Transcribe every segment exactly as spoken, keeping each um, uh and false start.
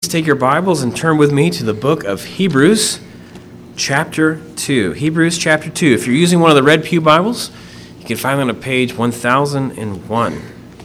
Take your Bibles and turn with me to the book of Hebrews, chapter two. Hebrews, chapter two. If you're using one of the Red Pew Bibles, you can find it on page one thousand one.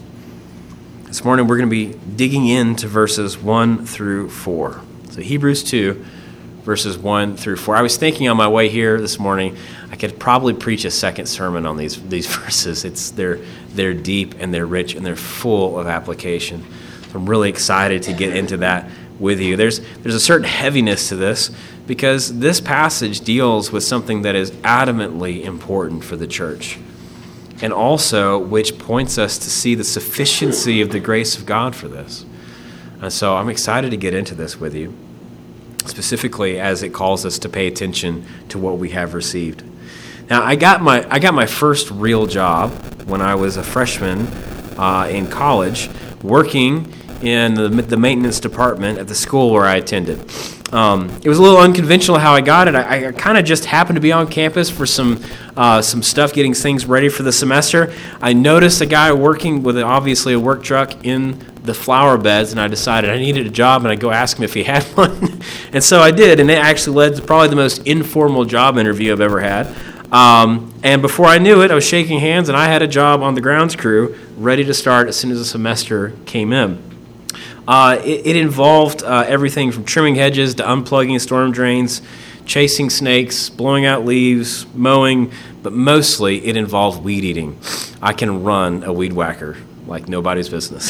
This morning we're going to be digging into verses one through four. So Hebrews two, verses one through four. I was thinking on my way here this morning, I could probably preach a second sermon on these, these verses. It's they're, they're deep and they're rich and they're full of application. So I'm really excited to get into that with you. There's there's a certain heaviness to this because this passage deals with something that is adamantly important for the church, and also which points us to see the sufficiency of the grace of God for this. And so I'm excited to get into this with you, specifically as it calls us to pay attention to what we have received. Now, I got my I got my first real job when I was a freshman uh, in college, working in the, the maintenance department at the school where I attended. Um, it was a little unconventional how I got it. I, I kind of just happened to be on campus for some uh, some stuff, getting things ready for the semester. I noticed a guy working with obviously a work truck in the flower beds, and I decided I needed a job, and I'd go ask him if he had one. And so I did, and it actually led to probably the most informal job interview I've ever had. Um, and before I knew it, I was shaking hands, and I had a job on the grounds crew ready to start as soon as the semester came in. Uh, it, it involved uh, everything from trimming hedges to unplugging storm drains, chasing snakes, blowing out leaves, mowing, but mostly it involved weed eating. I can run a weed whacker like nobody's business.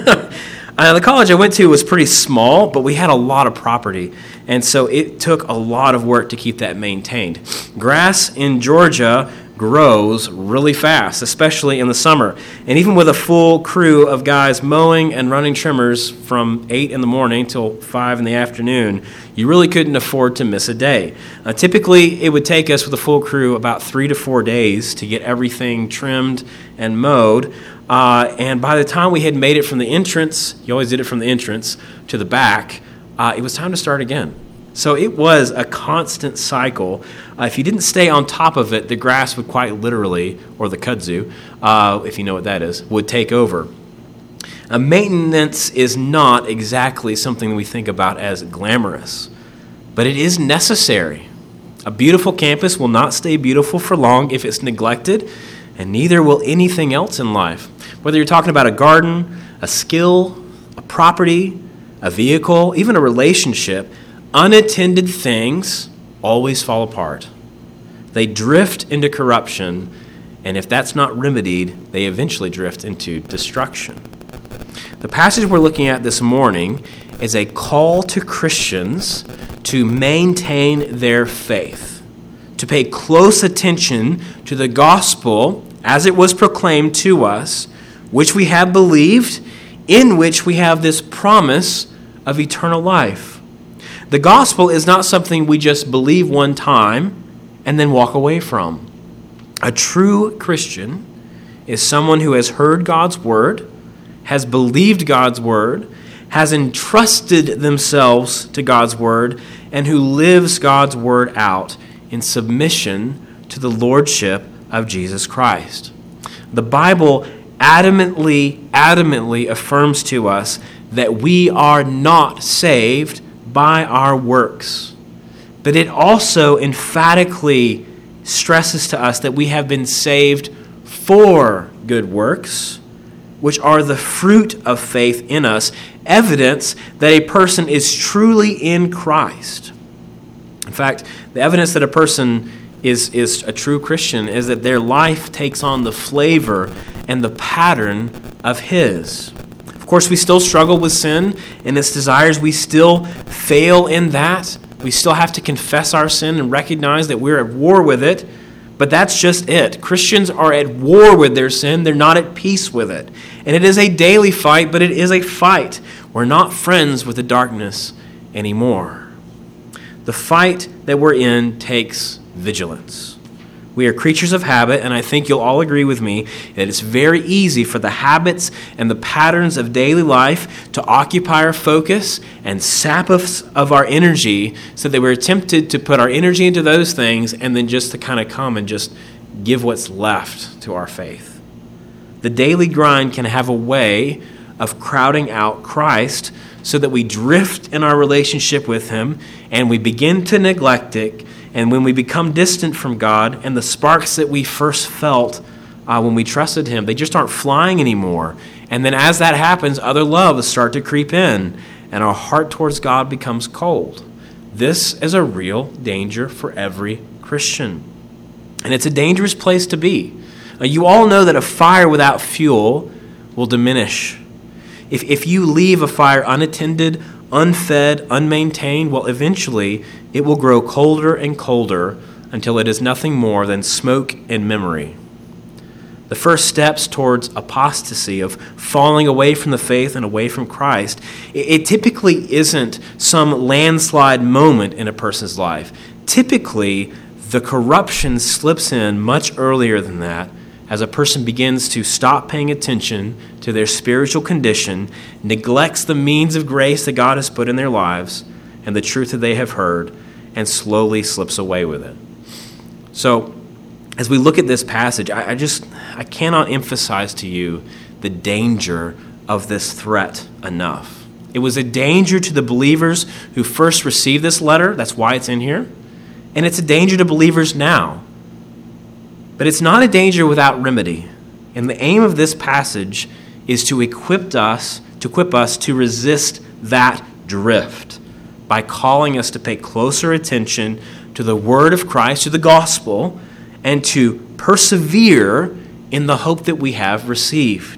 uh, the college I went to was pretty small, but we had a lot of property, and so it took a lot of work to keep that maintained. Grass in Georgia grows really fast, especially in the summer. And even with a full crew of guys mowing and running trimmers from eight in the morning till five in the afternoon, you really couldn't afford to miss a day. Uh, typically, it would take us with a full crew about three to four days to get everything trimmed and mowed. Uh, and by the time we had made it from the entrance, you always did it from the entrance, to the back, uh, it was time to start again. So it was a constant cycle. Uh, if you didn't stay on top of it, the grass would quite literally, or the kudzu, uh, if you know what that is, would take over. Uh, maintenance is not exactly something we think about as glamorous, but it is necessary. A beautiful campus will not stay beautiful for long if it's neglected, and neither will anything else in life. Whether you're talking about a garden, a skill, a property, a vehicle, even a relationship, unattended things always fall apart. They drift into corruption, and if that's not remedied, they eventually drift into destruction. The passage we're looking at this morning is a call to Christians to maintain their faith, to pay close attention to the gospel as it was proclaimed to us, which we have believed, in which we have this promise of eternal life. The gospel is not something we just believe one time and then walk away from. A true Christian is someone who has heard God's word, has believed God's word, has entrusted themselves to God's word, and who lives God's word out in submission to the lordship of Jesus Christ. The Bible adamantly, adamantly affirms to us that we are not saved by our works. But it also emphatically stresses to us that we have been saved for good works, which are the fruit of faith in us, evidence that a person is truly in Christ. In fact, the evidence that a person is, is a true Christian is that their life takes on the flavor and the pattern of His. Of course, we still struggle with sin and its desires. We still fail in that. We still have to confess our sin and recognize that we're at war with it. But that's just it. Christians are at war with their sin. They're not at peace with it. And it is a daily fight, but it is a fight. We're not friends with the darkness anymore. The fight that we're in takes vigilance. We are creatures of habit, and I think you'll all agree with me that it's very easy for the habits and the patterns of daily life to occupy our focus and sap us of our energy so that we're tempted to put our energy into those things and then just to kind of come and just give what's left to our faith. The daily grind can have a way of crowding out Christ so that we drift in our relationship with him and we begin to neglect it. And when we become distant from God and the sparks that we first felt uh, when we trusted him, they just aren't flying anymore. And then as that happens, other loves start to creep in and our heart towards God becomes cold. This is a real danger for every Christian. And it's a dangerous place to be. Uh, you all know that a fire without fuel will diminish. If, if you leave a fire unattended, unfed, unmaintained, well, eventually it will grow colder and colder until it is nothing more than smoke and memory. The first steps towards apostasy, of falling away from the faith and away from Christ, it, it typically isn't some landslide moment in a person's life. Typically, the corruption slips in much earlier than that, as a person begins to stop paying attention to their spiritual condition, neglects the means of grace that God has put in their lives and the truth that they have heard, and slowly slips away with it. So, as we look at this passage, I, I just, I cannot emphasize to you the danger of this threat enough. It was a danger to the believers who first received this letter. That's why it's in here. And it's a danger to believers now. But it's not a danger without remedy. And the aim of this passage is to equip us, to equip us to resist that drift by calling us to pay closer attention to the word of Christ, to the gospel, and to persevere in the hope that we have received.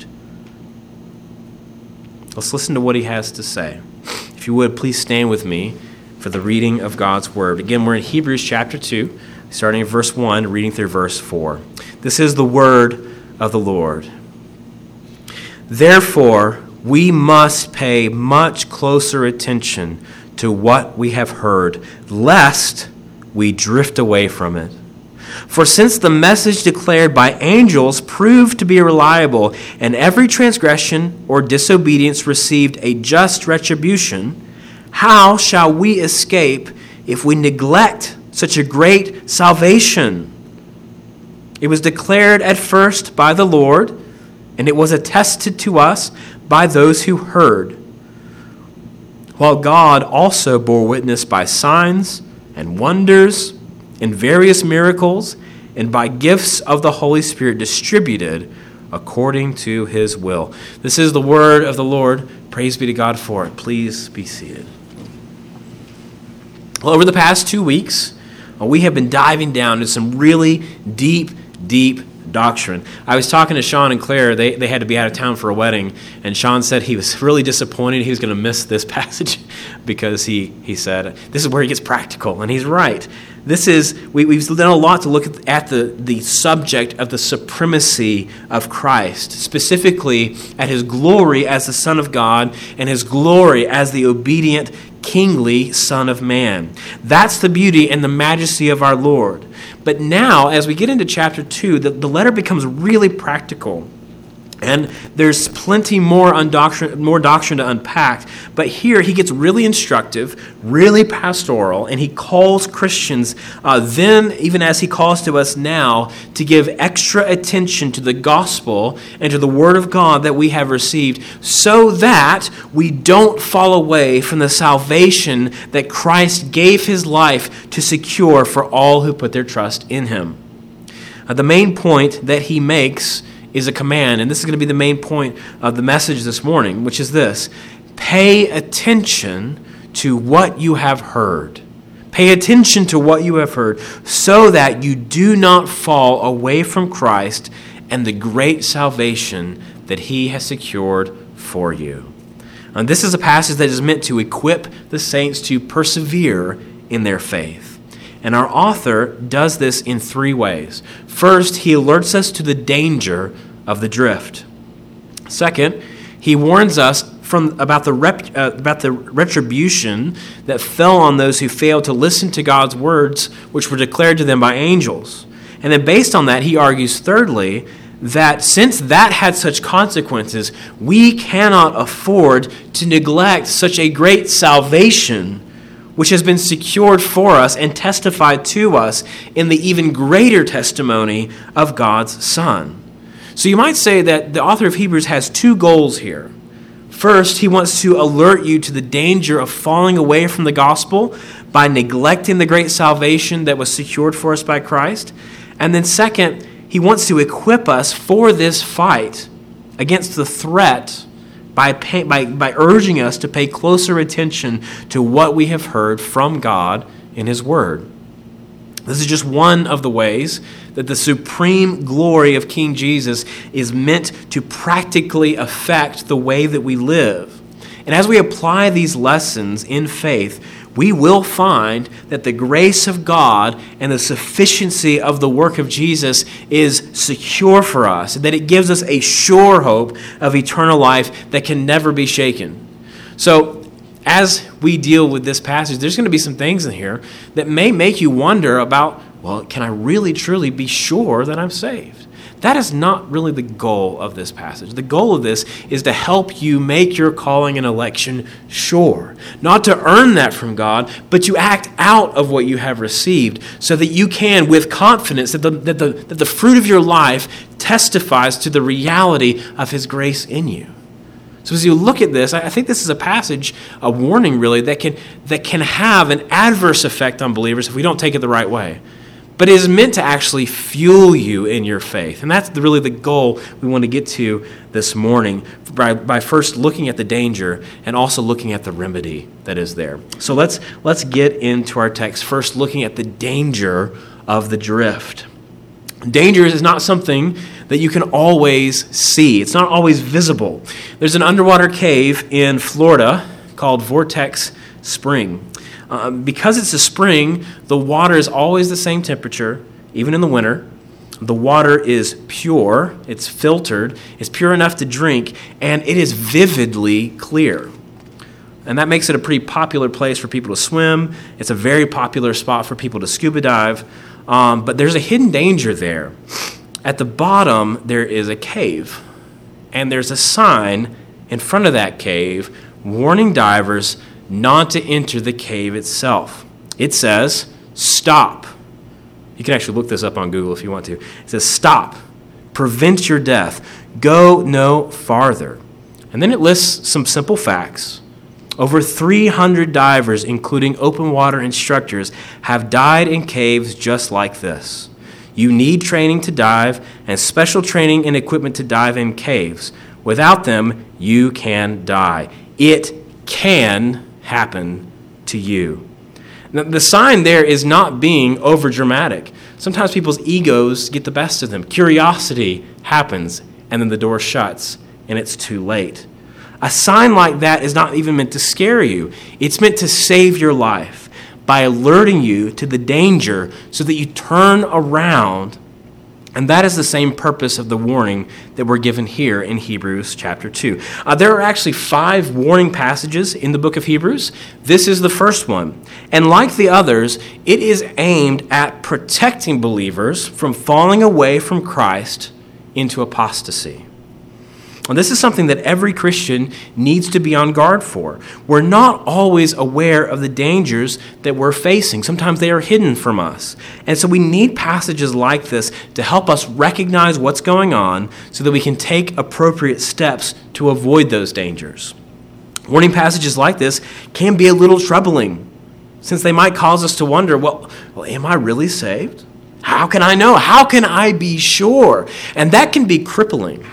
Let's listen to what he has to say. If you would, please stand with me for the reading of God's word. Again, we're in Hebrews chapter two. Starting in verse one, reading through verse four. This is the word of the Lord. Therefore, we must pay much closer attention to what we have heard, lest we drift away from it. For since the message declared by angels proved to be reliable, and every transgression or disobedience received a just retribution, how shall we escape if we neglect such a great salvation? It was declared at first by the Lord, and it was attested to us by those who heard, while God also bore witness by signs and wonders and various miracles and by gifts of the Holy Spirit distributed according to his will. This is the word of the Lord. Praise be to God for it. Please be seated. Well, over the past two weeks, we have been diving down into some really deep, deep doctrine. I was talking to Sean and Claire. They, they had to be out of town for a wedding, and Sean said he was really disappointed he was going to miss this passage because he, he said, this is where he gets practical, and he's right. This is, we, we've done a lot to look at, at the, the subject of the supremacy of Christ, specifically at his glory as the Son of God and his glory as the obedient kingly Son of Man. That's the beauty and the majesty of our Lord. But now, as we get into chapter two, the, the letter becomes really practical. And there's plenty more, undoctrin- more doctrine to unpack. But here he gets really instructive, really pastoral, and he calls Christians uh, then, even as he calls to us now, to give extra attention to the gospel and to the word of God that we have received, so that we don't fall away from the salvation that Christ gave his life to secure for all who put their trust in him. Uh, the main point that he makes is a command, and this is going to be the main point of the message this morning, which is this: pay attention to what you have heard. Pay attention to what you have heard so that you do not fall away from Christ and the great salvation that he has secured for you. And this is a passage that is meant to equip the saints to persevere in their faith. And our author does this in three ways. First, he alerts us to the danger of the drift. Second, he warns us from about the rep, uh, about the retribution that fell on those who failed to listen to God's words, which were declared to them by angels. And then based on that, he argues, thirdly, that since that had such consequences, we cannot afford to neglect such a great salvation which has been secured for us and testified to us in the even greater testimony of God's Son. So you might say that the author of Hebrews has two goals here. First, he wants to alert you to the danger of falling away from the gospel by neglecting the great salvation that was secured for us by Christ. And then second, he wants to equip us for this fight against the threat by, pay, by, by urging us to pay closer attention to what we have heard from God in his word. This is just one of the ways that the supreme glory of King Jesus is meant to practically affect the way that we live. And as we apply these lessons in faith, we will find that the grace of God and the sufficiency of the work of Jesus is secure for us, that it gives us a sure hope of eternal life that can never be shaken. So, as we deal with this passage, there's going to be some things in here that may make you wonder about, well, can I really truly be sure that I'm saved? That is not really the goal of this passage. The goal of this is to help you make your calling and election sure. Not to earn that from God, but to act out of what you have received so that you can, with confidence, that the, that the, that the fruit of your life testifies to the reality of his grace in you. So as you look at this, I think this is a passage, a warning really, that can that can have an adverse effect on believers if we don't take it the right way. But it is meant to actually fuel you in your faith. And that's really the goal we want to get to this morning by, by first looking at the danger and also looking at the remedy that is there. So let's let's get into our text, first looking at the danger of the drift. Danger is not something that you can always see. It's not always visible. There's an underwater cave in Florida called Vortex Spring. Um, because it's a spring, the water is always the same temperature, even in the winter. The water is pure, it's filtered, it's pure enough to drink, and it is vividly clear. And that makes it a pretty popular place for people to swim. It's a very popular spot for people to scuba dive. Um, but there's a hidden danger there. At the bottom, there is a cave. And there's a sign in front of that cave warning divers not to enter the cave itself. It says, stop. You can actually look this up on Google if you want to. It says, stop. Prevent your death. Go no farther. And then it lists some simple facts. Over three hundred divers, including open water instructors, have died in caves just like this. You need training to dive and special training and equipment to dive in caves. Without them, you can die. It can happen to you. Now, the sign there is not being overdramatic. Sometimes people's egos get the best of them. Curiosity happens, and then the door shuts, and it's too late. A sign like that is not even meant to scare you. It's meant to save your life by alerting you to the danger so that you turn around. And that is the same purpose of the warning that we're given here in Hebrews chapter two. Uh, there are actually five warning passages in the book of Hebrews. This is the first one. And like the others, it is aimed at protecting believers from falling away from Christ into apostasy. And this is something that every Christian needs to be on guard for. We're not always aware of the dangers that we're facing. Sometimes they are hidden from us. And so we need passages like this to help us recognize what's going on so that we can take appropriate steps to avoid those dangers. Warning passages like this can be a little troubling, since they might cause us to wonder, well, well, am I really saved? How can I know? How can I be sure? And that can be crippling.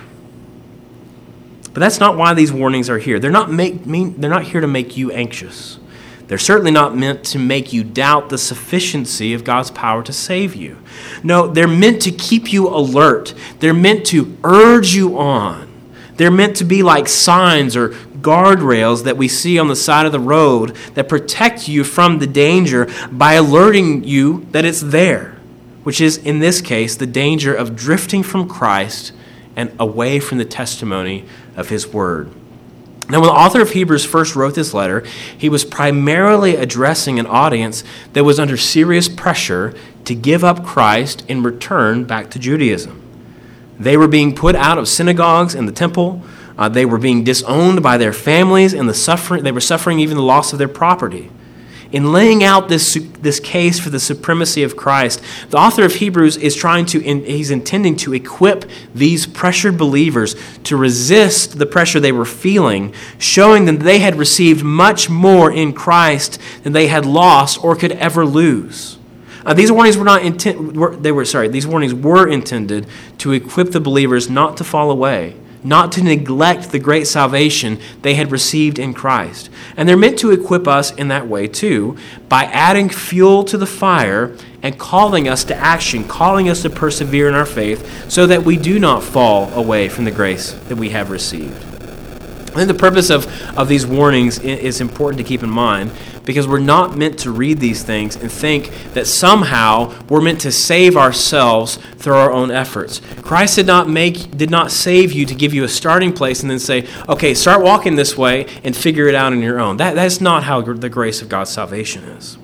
But that's not why these warnings are here. They're not make mean they're not here to make you anxious. They're certainly not meant to make you doubt the sufficiency of God's power to save you. No, they're meant to keep you alert. They're meant to urge you on. They're meant to be like signs or guardrails that we see on the side of the road that protect you from the danger by alerting you that it's there, which is, in this case, the danger of drifting from Christ and away from the testimony of his word. Now, when the author of Hebrews first wrote this letter, he was primarily addressing an audience that was under serious pressure to give up Christ and return back to Judaism. They were being put out of synagogues and the temple. Uh, they were being disowned by their families, and the suffering. They were suffering even the loss of their property. in laying out this, this case for the supremacy of Christ, the author of Hebrews is trying to, he's intending to equip these pressured believers to resist the pressure they were feeling, showing them that they had received much more in Christ than they had lost or could ever lose. Uh, these warnings were not intent, were, they were sorry, these warnings were intended to equip the believers not to fall away, not to neglect the great salvation they had received in Christ. And they're meant to equip us in that way too, by adding fuel to the fire and calling us to action, calling us to persevere in our faith so that we do not fall away from the grace that we have received. I think the purpose of, of these warnings is important to keep in mind, because we're not meant to read these things and think that somehow we're meant to save ourselves through our own efforts. Christ did not make, did not save you to give you a starting place and then say, okay, start walking this way and figure it out on your own. That, that's not how the grace of God's salvation is.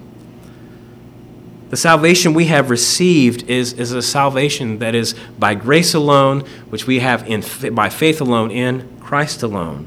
The salvation we have received is, is a salvation that is by grace alone, which we have in by faith alone in Christ alone.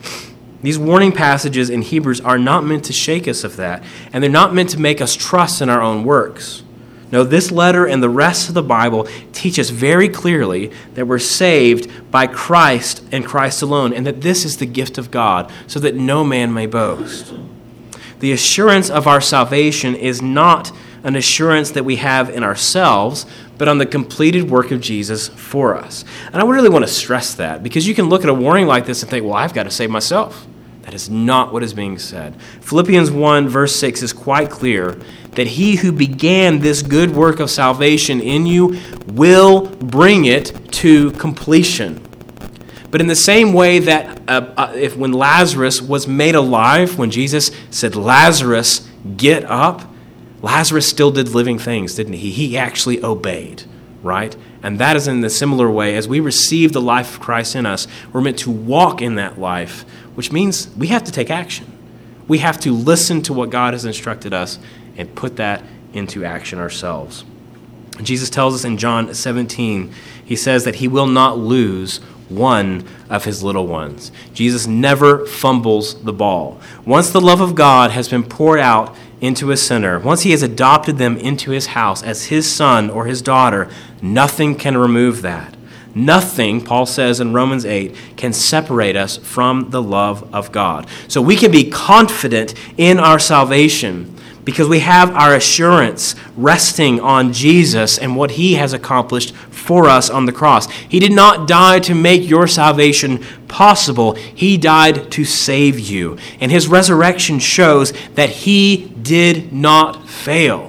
These warning passages in Hebrews are not meant to shake us of that, and they're not meant to make us trust in our own works. No, this letter and the rest of the Bible teach us very clearly that we're saved by Christ and Christ alone, and that this is the gift of God, so that no man may boast. The assurance of our salvation is not an assurance that we have in ourselves, but on the completed work of Jesus for us. And I really want to stress that, because you can look at a warning like this and think, well, I've got to save myself. That is not what is being said. Philippians one, verse six is quite clear that he who began this good work of salvation in you will bring it to completion. But in the same way that uh, uh, if when Lazarus was made alive, when Jesus said, Lazarus, get up, Lazarus still did living things, didn't he? He actually obeyed, right? And that is in the similar way. As we receive the life of Christ in us, we're meant to walk in that life, which means we have to take action. We have to listen to what God has instructed us and put that into action ourselves. Jesus tells us in John seventeen, he says that he will not lose one of his little ones. Jesus never fumbles the ball. Once the love of God has been poured out into a sinner, once he has adopted them into his house as his son or his daughter, nothing can remove that. Nothing, Paul says in Romans eight, can separate us from the love of God. So we can be confident in our salvation because we have our assurance resting on Jesus and what he has accomplished for us on the cross. He did not die to make your salvation possible. He died to save you. And his resurrection shows that he did not fail.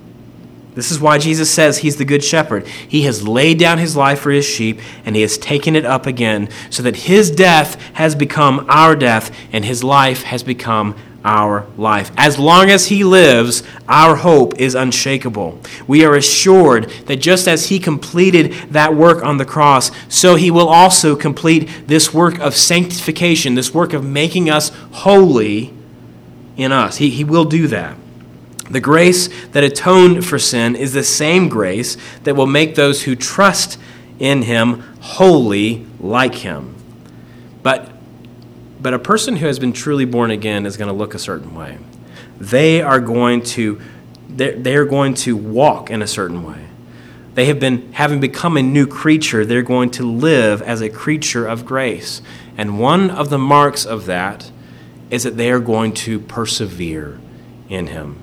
This is why Jesus says he's the good shepherd. He has laid down his life for his sheep, and he has taken it up again, so that his death has become our death, and his life has become our life. As long as he lives, our hope is unshakable. We are assured that just as he completed that work on the cross, so he will also complete this work of sanctification, this work of making us holy in us. He, he will do that. The grace that atoned for sin is the same grace that will make those who trust in him holy like him. But, but a person who has been truly born again is going to look a certain way. They are going to, they are going to walk in a certain way. They have been, having become a new creature, they're going to live as a creature of grace. And one of the marks of that is that they are going to persevere in him.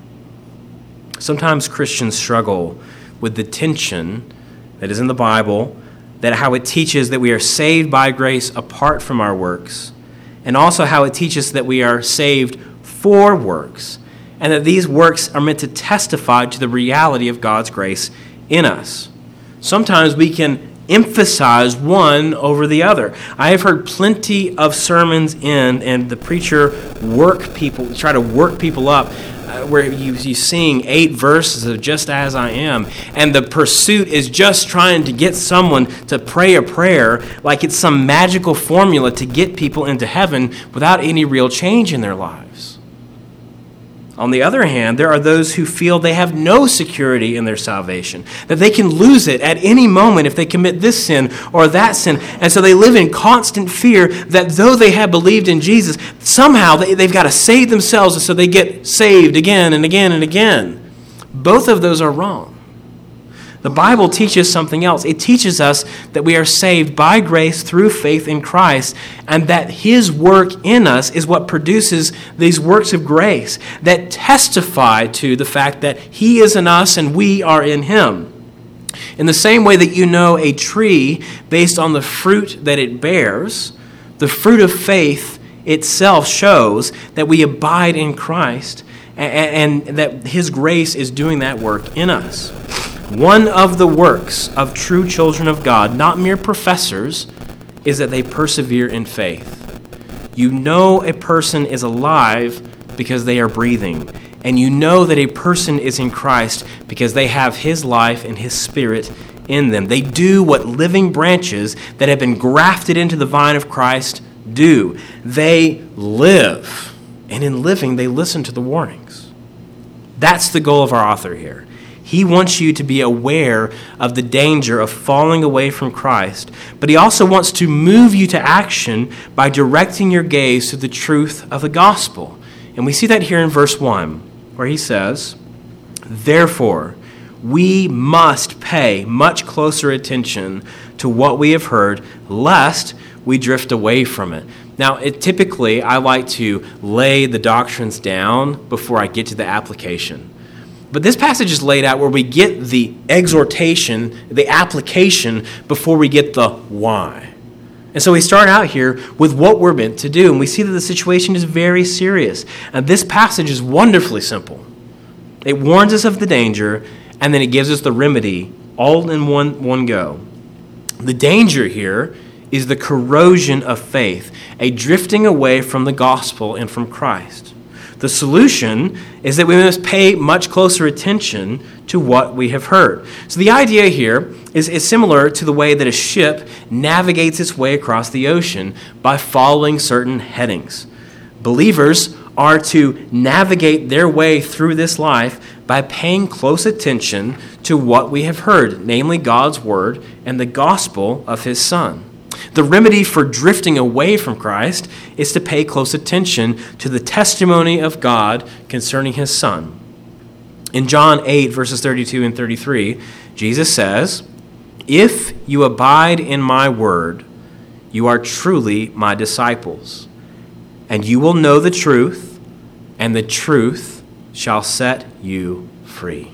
Sometimes Christians struggle with the tension that is in the Bible, that how it teaches that we are saved by grace apart from our works, and also how it teaches that we are saved for works, and that these works are meant to testify to the reality of God's grace in us. Sometimes we can emphasize one over the other. I have heard plenty of sermons in, and the preacher work people, try to work people up, uh, where you, you sing eight verses of Just As I Am, and the pursuit is just trying to get someone to pray a prayer like it's some magical formula to get people into heaven without any real change in their lives. On the other hand, there are those who feel they have no security in their salvation, that they can lose it at any moment if they commit this sin or that sin. And so they live in constant fear that though they have believed in Jesus, somehow they, they've got to save themselves, and so they get saved again and again and again. Both of those are wrong. The Bible teaches something else. It teaches us that we are saved by grace through faith in Christ, and that his work in us is what produces these works of grace that testify to the fact that he is in us and we are in him. In the same way that you know a tree based on the fruit that it bears, the fruit of faith itself shows that we abide in Christ and, and that his grace is doing that work in us. One of the works of true children of God, not mere professors, is that they persevere in faith. You know a person is alive because they are breathing, and you know that a person is in Christ because they have his life and his spirit in them. They do what living branches that have been grafted into the vine of Christ do. They live, and in living, they listen to the warnings. That's the goal of our author here. He wants you to be aware of the danger of falling away from Christ, but he also wants to move you to action by directing your gaze to the truth of the gospel. And we see that here in verse one, where he says, "Therefore, we must pay much closer attention to what we have heard, lest we drift away from it." Now, it, typically, I like to lay the doctrines down before I get to the application. But this passage is laid out where we get the exhortation, the application, before we get the why. And so we start out here with what we're meant to do, and we see that the situation is very serious. And this passage is wonderfully simple. It warns us of the danger, and then it gives us the remedy all in one, one go. The danger here is the corrosion of faith, a drifting away from the gospel and from Christ. The solution is that we must pay much closer attention to what we have heard. So the idea here is, is similar to the way that a ship navigates its way across the ocean by following certain headings. Believers are to navigate their way through this life by paying close attention to what we have heard, namely God's word and the gospel of his Son. The remedy for drifting away from Christ is to pay close attention to the testimony of God concerning his Son. In John eight, verses thirty-two and thirty-three, Jesus says, "If you abide in my word, you are truly my disciples, and you will know the truth, and the truth shall set you free."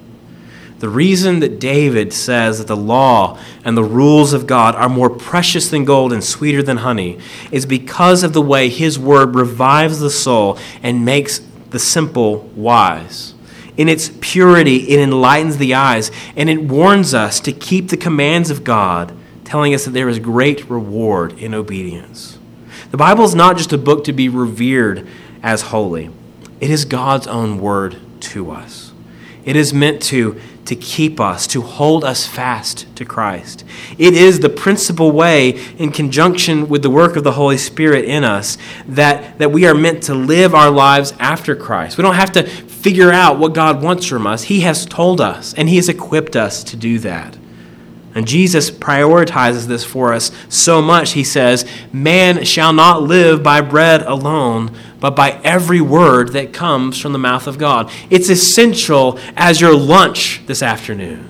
The reason that David says that the law and the rules of God are more precious than gold and sweeter than honey is because of the way his word revives the soul and makes the simple wise. In its purity, it enlightens the eyes, and it warns us to keep the commands of God, telling us that there is great reward in obedience. The Bible is not just a book to be revered as holy. It is God's own word to us. It is meant to to keep us, to hold us fast to Christ. It is the principal way, in conjunction with the work of the Holy Spirit in us, that, that we are meant to live our lives after Christ. We don't have to figure out what God wants from us. He has told us, and he has equipped us to do that. And Jesus prioritizes this for us so much. He says, "Man shall not live by bread alone, but by every word that comes from the mouth of God." It's essential as your lunch this afternoon.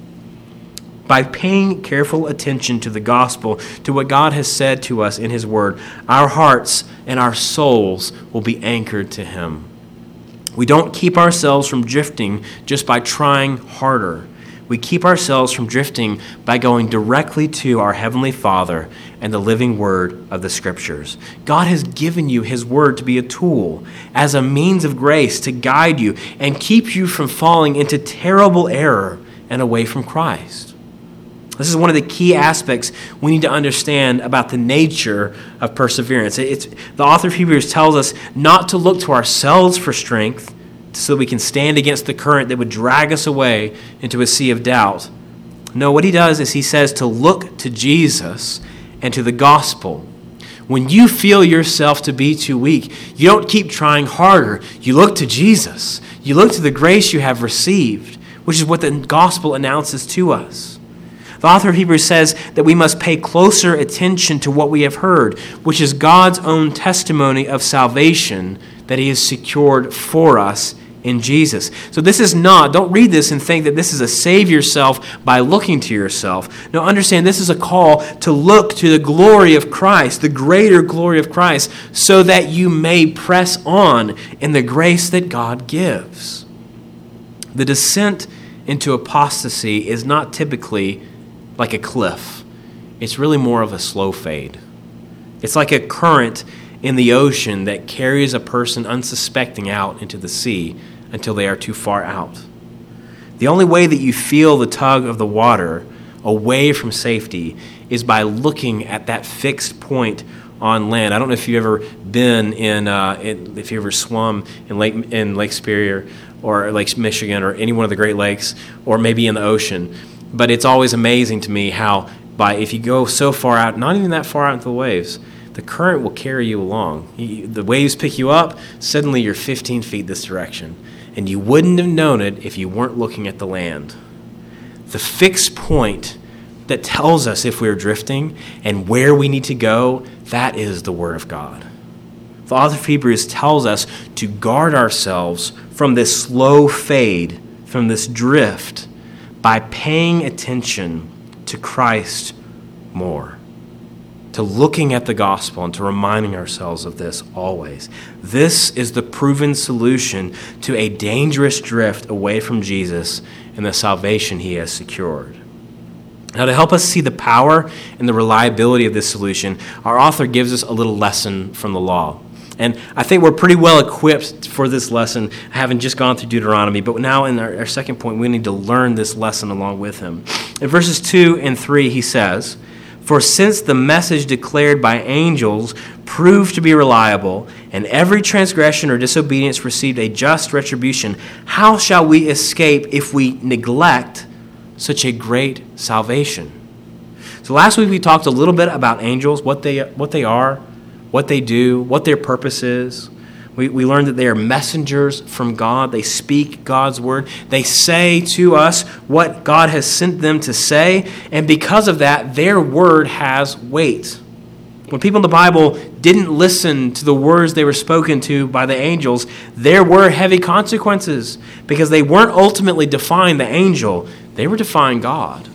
By paying careful attention to the gospel, to what God has said to us in his word, our hearts and our souls will be anchored to him. We don't keep ourselves from drifting just by trying harder. We keep ourselves from drifting by going directly to our Heavenly Father and the living word of the Scriptures. God has given you his word to be a tool, as a means of grace to guide you and keep you from falling into terrible error and away from Christ. This is one of the key aspects we need to understand about the nature of perseverance. It's, the author of Hebrews tells us not to look to ourselves for strength, so we can stand against the current that would drag us away into a sea of doubt. No, what he does is he says to look to Jesus and to the gospel. when you feel yourself to be too weak, you don't keep trying harder. You look to Jesus. You look to the grace you have received, which is what the gospel announces to us. The author of Hebrews says that we must pay closer attention to what we have heard, which is God's own testimony of salvation that he has secured for us in Jesus. So this is not, don't read this and think that this is a save yourself by looking to yourself. No, understand this is a call to look to the glory of Christ, the greater glory of Christ, so that you may press on in the grace that God gives. The descent into apostasy is not typically like a cliff. It's really more of a slow fade. It's like a current in the ocean that carries a person unsuspecting out into the sea until they are too far out. The only way that you feel the tug of the water away from safety is by looking at that fixed point on land. I don't know if you've ever been in, uh, in if you ever swum in Lake in Lake Superior or Lake Michigan or any one of the Great Lakes, or maybe in the ocean. But it's always amazing to me how by if you go so far out, not even that far out into the waves, the current will carry you along. You, the waves pick you up, suddenly you're fifteen feet this direction. And you wouldn't have known it if you weren't looking at the land. The fixed point that tells us if we're drifting and where we need to go, that is the Word of God. The author of Hebrews tells us to guard ourselves from this slow fade, from this drift, by paying attention to Christ more, to looking at the gospel and to reminding ourselves of this always. This is the proven solution to a dangerous drift away from Jesus and the salvation he has secured. Now, to help us see the power and the reliability of this solution, our author gives us a little lesson from the law. And I think we're pretty well equipped for this lesson, having just gone through Deuteronomy. But now in our, our second point, we need to learn this lesson along with him. In verses two and three, he says, "For since the message declared by angels proved to be reliable, and every transgression or disobedience received a just retribution, how shall we escape if we neglect such a great salvation?" So last week we talked a little bit about angels, what they what they are, what they do, what their purpose is. We, we learned that they are messengers from God. They speak God's word. They say to us what God has sent them to say, and because of that, their word has weight. When people in the Bible didn't listen to the words they were spoken to by the angels, there were heavy consequences because they weren't ultimately defying the angel. They were defying God.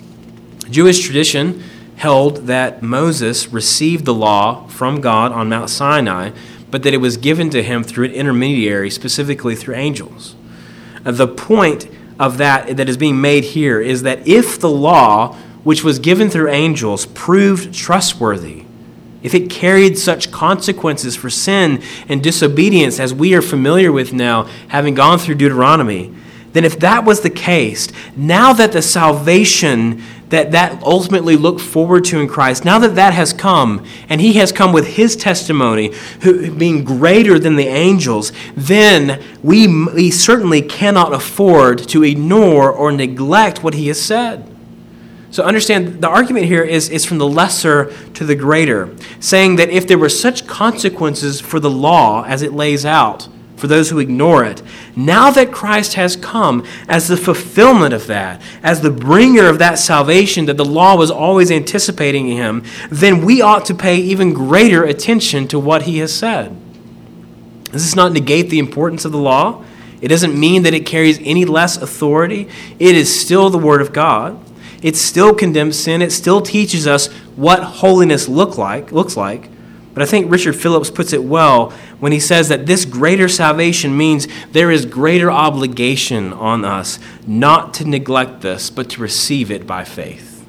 Jewish tradition held that Moses received the law from God on Mount Sinai, but that it was given to him through an intermediary, specifically through angels. The point of that that is being made here is that if the law, which was given through angels, proved trustworthy, if it carried such consequences for sin and disobedience as we are familiar with now, having gone through Deuteronomy, then if that was the case, now that the salvation that that ultimately looked forward to in Christ, now that that has come, and he has come with his testimony, who, being greater than the angels, then we, we certainly cannot afford to ignore or neglect what he has said. So understand, the argument here is, is from the lesser to the greater, saying that if there were such consequences for the law as it lays out, for those who ignore it, now that Christ has come as the fulfillment of that, as the bringer of that salvation that the law was always anticipating in him, then we ought to pay even greater attention to what he has said. Does this not negate the importance of the law? It doesn't mean that it carries any less authority. It is still the Word of God. It still condemns sin. It still teaches us what holiness look like, looks like. But I think Richard Phillips puts it well when he says that this greater salvation means there is greater obligation on us not to neglect this, but to receive it by faith.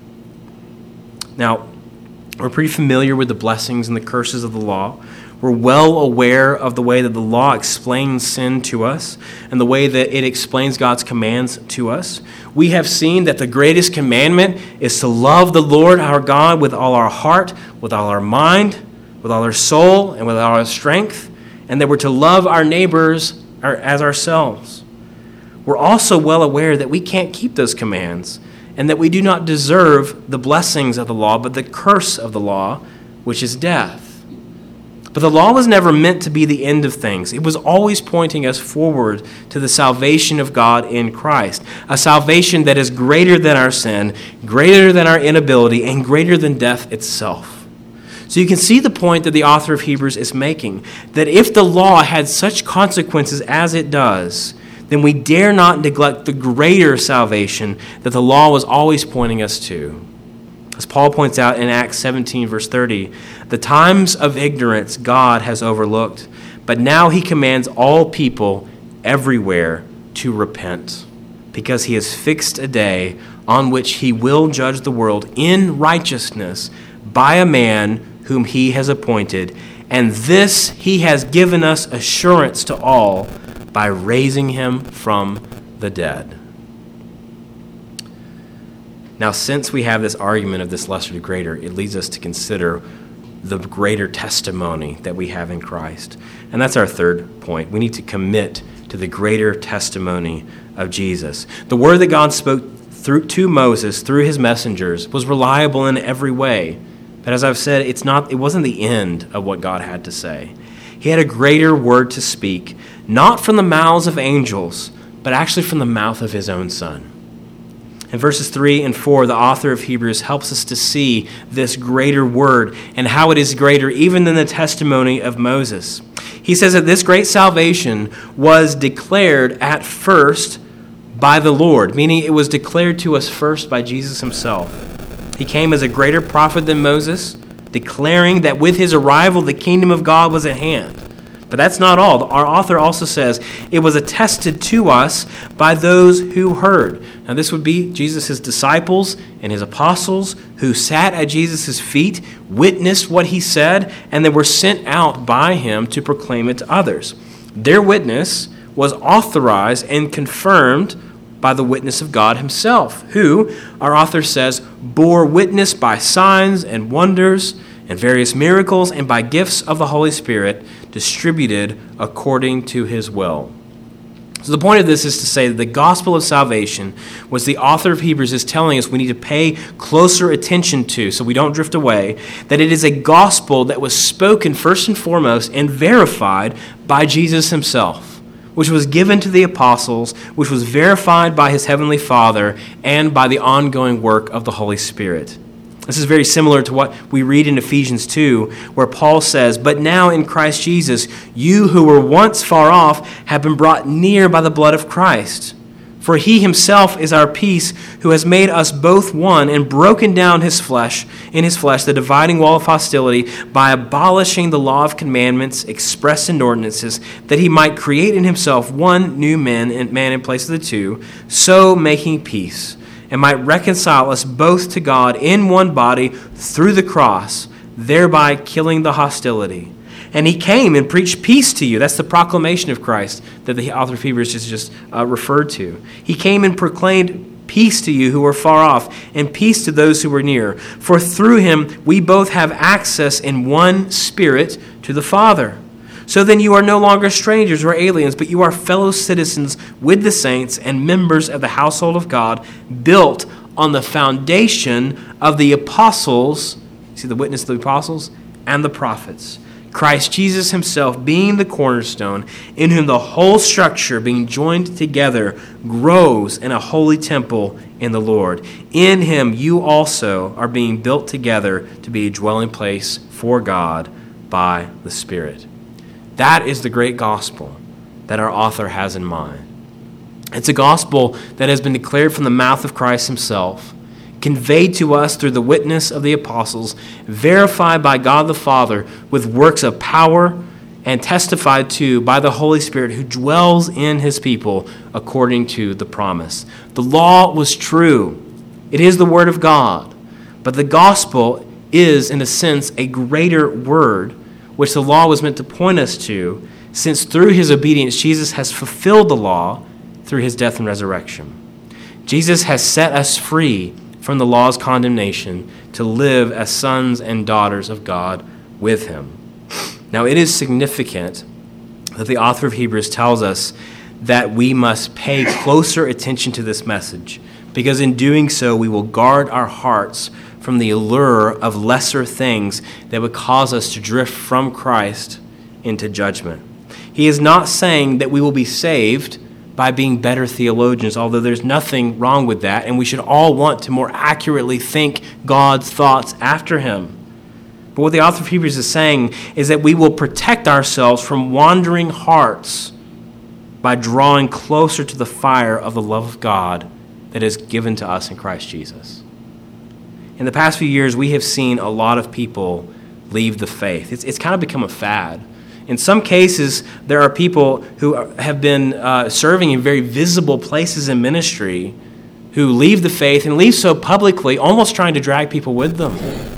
Now, we're pretty familiar with the blessings and the curses of the law. We're well aware of the way that the law explains sin to us and the way that it explains God's commands to us. We have seen that the greatest commandment is to love the Lord our God with all our heart, with all our mind, with all our soul, and with all our strength, and that we're to love our neighbors as ourselves. We're also well aware that we can't keep those commands and that we do not deserve the blessings of the law, but the curse of the law, which is death. But the law was never meant to be the end of things. It was always pointing us forward to the salvation of God in Christ, a salvation that is greater than our sin, greater than our inability, and greater than death itself. So you can see the point that the author of Hebrews is making, that if the law had such consequences as it does, then we dare not neglect the greater salvation that the law was always pointing us to. As Paul points out in Acts seventeen, verse thirty, the times of ignorance God has overlooked, but now he commands all people everywhere to repent, because he has fixed a day on which he will judge the world in righteousness by a man whom he has appointed, and this he has given us assurance to all by raising him from the dead. Now, since we have this argument of this lesser to greater, it leads us to consider the greater testimony that we have in Christ. And that's our third point. We need to commit to the greater testimony of Jesus. The word that God spoke through to Moses through his messengers was reliable in every way. But as I've said, it's not, it wasn't the end of what God had to say. He had a greater word to speak, not from the mouths of angels, but actually from the mouth of his own Son. In verses three and four, the author of Hebrews helps us to see this greater word and how it is greater even than the testimony of Moses. He says that this great salvation was declared at first by the Lord, meaning it was declared to us first by Jesus himself. He came as a greater prophet than Moses, declaring that with his arrival the kingdom of God was at hand. But that's not all. Our author also says it was attested to us by those who heard. Now this would be Jesus' disciples and his apostles who sat at Jesus' feet, witnessed what he said, and then were sent out by him to proclaim it to others. Their witness was authorized and confirmed by the witness of God himself, who, our author says, bore witness by signs and wonders and various miracles and by gifts of the Holy Spirit distributed according to his will. So the point of this is to say that the gospel of salvation, was the author of Hebrews is telling us we need to pay closer attention to so we don't drift away, that it is a gospel that was spoken first and foremost and verified by Jesus himself, which was given to the apostles, which was verified by his heavenly Father, and by the ongoing work of the Holy Spirit. This is very similar to what we read in Ephesians two, where Paul says, "But now in Christ Jesus, you who were once far off have been brought near by the blood of Christ. For he himself is our peace, who has made us both one and broken down his flesh, in his flesh, the dividing wall of hostility, by abolishing the law of commandments expressed in ordinances, that he might create in himself one new man in, man in place of the two, so making peace, and might reconcile us both to God in one body through the cross, thereby killing the hostility. And he came and preached peace to you." That's the proclamation of Christ that the author of Hebrews just, just uh, referred to. He came and proclaimed peace to you who were far off, and peace to those who were near. For through him we both have access in one Spirit to the Father. So then you are no longer strangers or aliens, but you are fellow citizens with the saints and members of the household of God, built on the foundation of the apostles, see the witness of the apostles, and the prophets. Christ Jesus himself being the cornerstone, in whom the whole structure being joined together grows in a holy temple in the Lord. In him you also are being built together to be a dwelling place for God by the Spirit. That is the great gospel that our author has in mind. It's a gospel that has been declared from the mouth of Christ himself, conveyed to us through the witness of the apostles, verified by God the Father with works of power, and testified to by the Holy Spirit who dwells in his people according to the promise. The law was true. It is the word of God. But the gospel is, in a sense, a greater word, which the law was meant to point us to, since through his obedience Jesus has fulfilled the law through his death and resurrection. Jesus has set us free from the law's condemnation to live as sons and daughters of God with him. Now, it is significant that the author of Hebrews tells us that we must pay closer attention to this message, because in doing so, we will guard our hearts from the allure of lesser things that would cause us to drift from Christ into judgment. He is not saying that we will be saved by being better theologians, although there's nothing wrong with that, and we should all want to more accurately think God's thoughts after him. But what the author of Hebrews is saying is that we will protect ourselves from wandering hearts by drawing closer to the fire of the love of God that is given to us in Christ Jesus. In the past few years, we have seen a lot of people leave the faith. It's, it's kind of become a fad. In some cases, there are people who have been uh, serving in very visible places in ministry who leave the faith and leave so publicly, almost trying to drag people with them.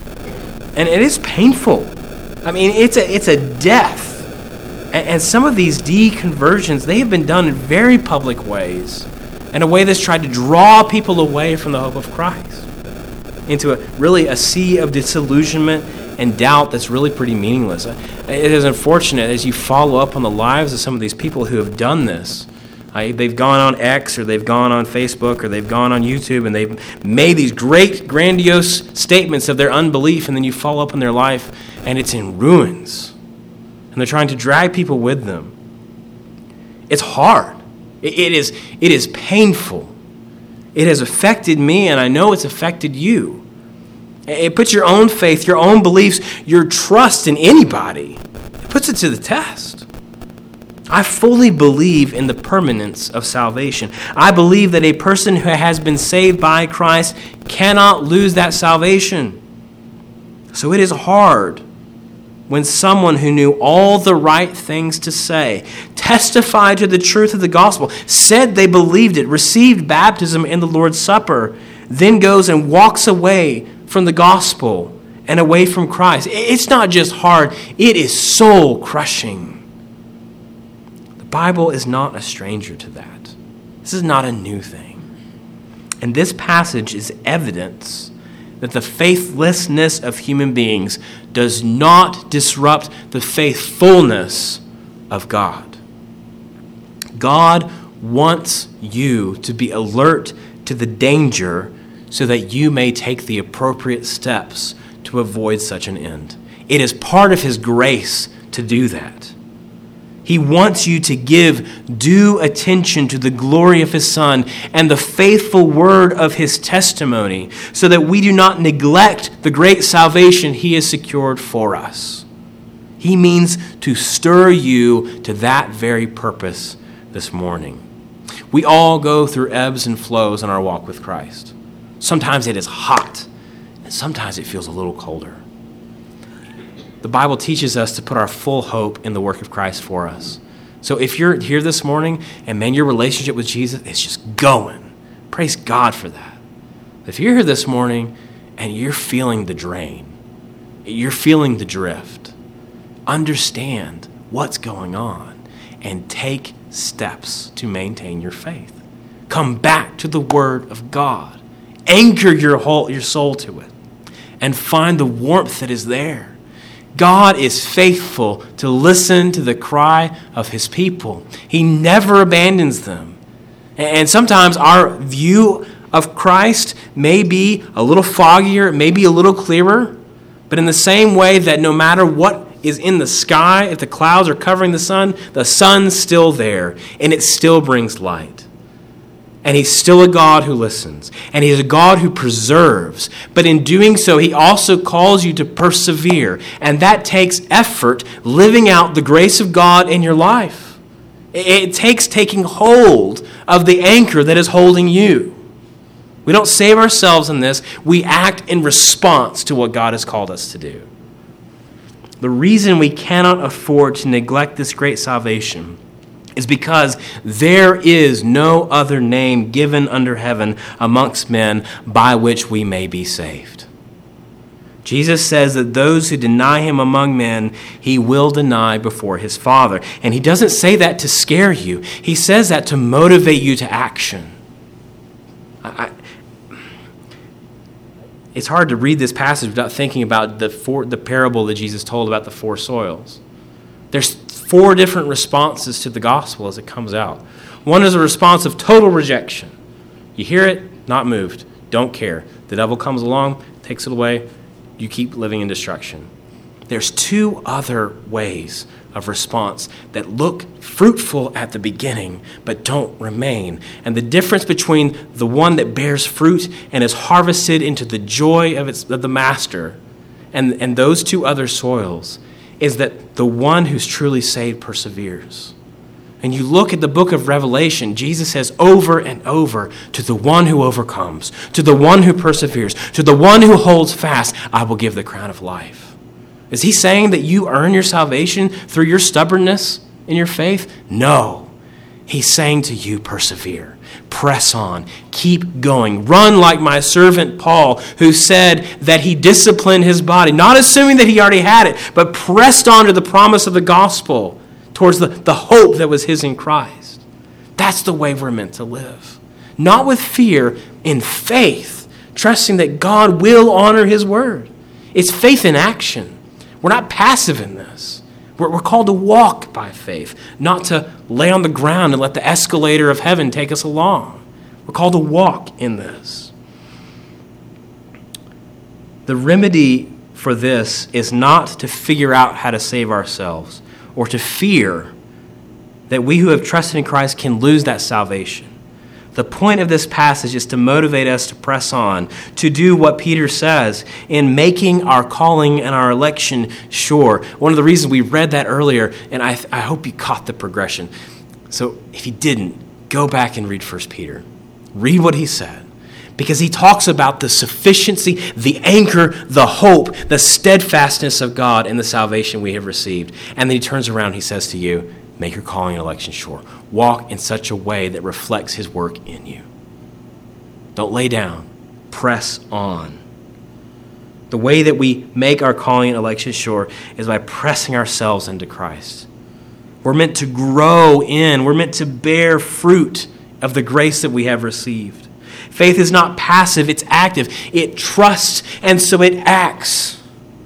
And it is painful. I mean, it's a, it's a death. And, and some of these deconversions, they have been done in very public ways, in a way that's tried to draw people away from the hope of Christ into a, really a sea of disillusionment and doubt that's really pretty meaningless. It is unfortunate as you follow up on the lives of some of these people who have done this. Uh, they've gone on X, or they've gone on Facebook, or they've gone on YouTube, and they've made these great, grandiose statements of their unbelief, and then you follow up on their life, and it's in ruins. And they're trying to drag people with them. It's hard. It, it is, it is painful. It has affected me, and I know it's affected you. It puts your own faith, your own beliefs, your trust in anybody. It puts it to the test. I fully believe in the permanence of salvation. I believe that a person who has been saved by Christ cannot lose that salvation. So it is hard when someone who knew all the right things to say, testified to the truth of the gospel, said they believed it, received baptism in the Lord's Supper, then goes and walks away from the gospel and away from Christ. It's not just hard, it is soul crushing. The Bible is not a stranger to that. This is not a new thing. And this passage is evidence that the faithlessness of human beings does not disrupt the faithfulness of God. God wants you to be alert to the danger so that you may take the appropriate steps to avoid such an end. It is part of his grace to do that. He wants you to give due attention to the glory of his Son and the faithful word of his testimony so that we do not neglect the great salvation he has secured for us. He means to stir you to that very purpose this morning. We all go through ebbs and flows in our walk with Christ. Sometimes it is hot, and sometimes it feels a little colder. The Bible teaches us to put our full hope in the work of Christ for us. So if you're here this morning, and man, your relationship with Jesus is just going, praise God for that. If you're here this morning, and you're feeling the drain, you're feeling the drift, understand what's going on, and take steps to maintain your faith. Come back to the Word of God. Anchor your whole, your soul to it and find the warmth that is there. God is faithful to listen to the cry of his people. He never abandons them. And sometimes our view of Christ may be a little foggier, it may be a little clearer, but in the same way that no matter what is in the sky, if the clouds are covering the sun, the sun's still there and it still brings light. And he's still a God who listens. And he's a God who preserves. But in doing so, he also calls you to persevere. And that takes effort, living out the grace of God in your life. It takes taking hold of the anchor that is holding you. We don't save ourselves in this. We act in response to what God has called us to do. The reason we cannot afford to neglect this great salvation is because there is no other name given under heaven amongst men by which we may be saved. Jesus says that those who deny him among men, he will deny before his Father. And he doesn't say that to scare you. He says that to motivate you to action. I, it's hard to read this passage without thinking about the, four, the parable that Jesus told about the four soils. There's four different responses to the gospel as it comes out. One is a response of total rejection. You hear it, not moved, don't care. The devil comes along, takes it away, you keep living in destruction. There's two other ways of response that look fruitful at the beginning but don't remain. And the difference between the one that bears fruit and is harvested into the joy of, its, of the master and, and those two other soils is that the one who's truly saved perseveres. And you look at the book of Revelation, Jesus says over and over, to the one who overcomes, to the one who perseveres, to the one who holds fast, I will give the crown of life. Is he saying that you earn your salvation through your stubbornness in your faith? No. He's saying to you, persevere, press on, keep going. Run like my servant Paul, who said that he disciplined his body, not assuming that he already had it, but pressed on to the promise of the gospel, towards the, the hope that was his in Christ. That's the way we're meant to live. Not with fear, in faith, trusting that God will honor his word. It's faith in action. We're not passive in this. We're, we're called to walk by faith, not to lay on the ground and let the escalator of heaven take us along. We're called to walk in this. The remedy for this is not to figure out how to save ourselves or to fear that we who have trusted in Christ can lose that salvation. The point of this passage is to motivate us to press on, to do what Peter says in making our calling and our election sure. One of the reasons we read that earlier, and I, I hope you caught the progression. So if you didn't, go back and read First Peter. Read what he said. Because he talks about the sufficiency, the anchor, the hope, the steadfastness of God in the salvation we have received. And then he turns around and he says to you, make your calling and election sure. Walk in such a way that reflects his work in you. Don't lay down. Press on. The way that we make our calling and election sure is by pressing ourselves into Christ. We're meant to grow in. We're meant to bear fruit of the grace that we have received. Faith is not passive, it's active. It trusts, and so it acts.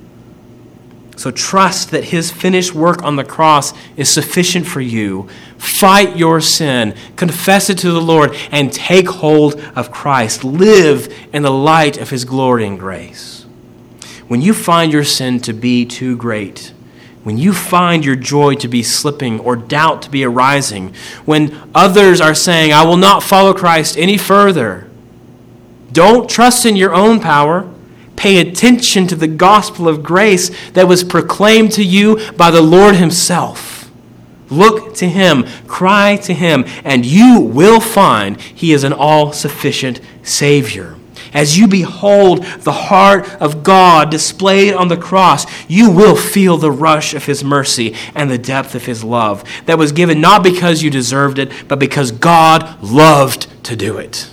So trust that his finished work on the cross is sufficient for you. Fight your sin, confess it to the Lord, and take hold of Christ. Live in the light of his glory and grace. When you find your sin to be too great, when you find your joy to be slipping or doubt to be arising, when others are saying, I will not follow Christ any further, don't trust in your own power. Pay attention to the gospel of grace that was proclaimed to you by the Lord himself. Look to him, cry to him, and you will find he is an all-sufficient Savior. As you behold the heart of God displayed on the cross, you will feel the rush of his mercy and the depth of his love that was given not because you deserved it, but because God loved to do it.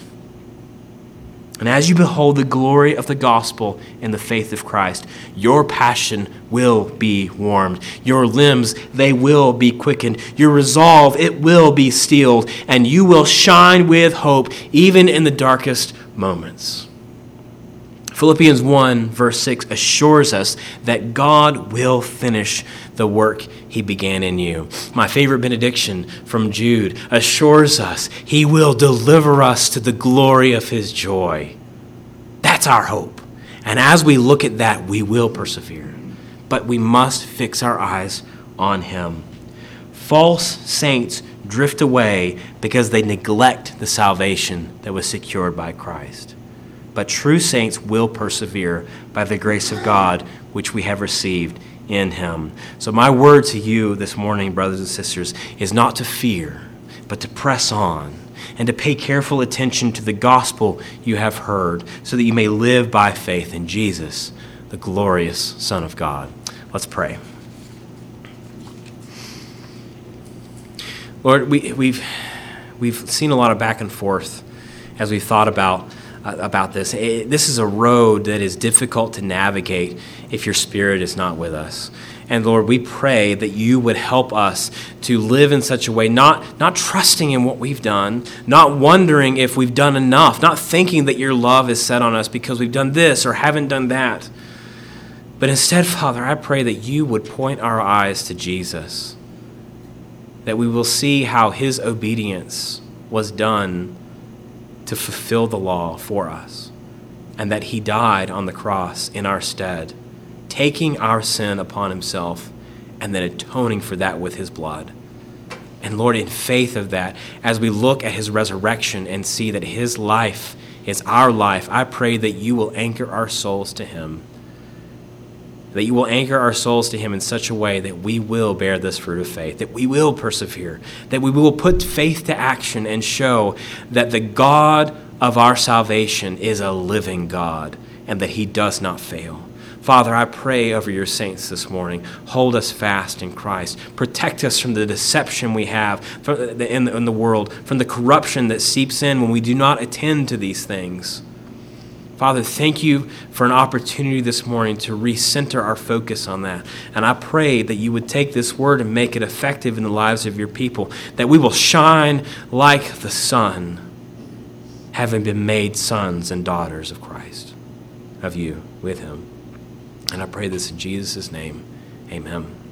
And as you behold the glory of the gospel in the faith of Christ, your passion will be warmed. Your limbs, they will be quickened. Your resolve, it will be steeled. And you will shine with hope even in the darkest moments. Philippians one, verse six assures us that God will finish the work he began in you. My favorite benediction from Jude assures us he will deliver us to the glory of his joy. That's our hope. And as we look at that, we will persevere. But we must fix our eyes on him. False saints drift away because they neglect the salvation that was secured by Christ. But true saints will persevere by the grace of God, which we have received in him. So my word to you this morning, brothers and sisters, is not to fear, but to press on and to pay careful attention to the gospel you have heard so that you may live by faith in Jesus, the glorious Son of God. Let's pray. Lord, we, we've, we've seen a lot of back and forth as we've thought about about this. It, this is a road that is difficult to navigate if your Spirit is not with us. And Lord, we pray that you would help us to live in such a way, not, not trusting in what we've done, not wondering if we've done enough, not thinking that your love is set on us because we've done this or haven't done that. But instead, Father, I pray that you would point our eyes to Jesus, that we will see how his obedience was done to fulfill the law for us, and that he died on the cross in our stead, taking our sin upon himself and then atoning for that with his blood. And Lord, in faith of that, as we look at his resurrection and see that his life is our life, I pray that you will anchor our souls to him, that you will anchor our souls to him in such a way that we will bear this fruit of faith, that we will persevere, that we will put faith to action and show that the God of our salvation is a living God and that he does not fail. Father, I pray over your saints this morning. Hold us fast in Christ. Protect us from the deception we have in the world, from the corruption that seeps in when we do not attend to these things. Father, thank you for an opportunity this morning to recenter our focus on that. And I pray that you would take this word and make it effective in the lives of your people, that we will shine like the sun, having been made sons and daughters of Christ, of you, with him. And I pray this in Jesus' name. Amen.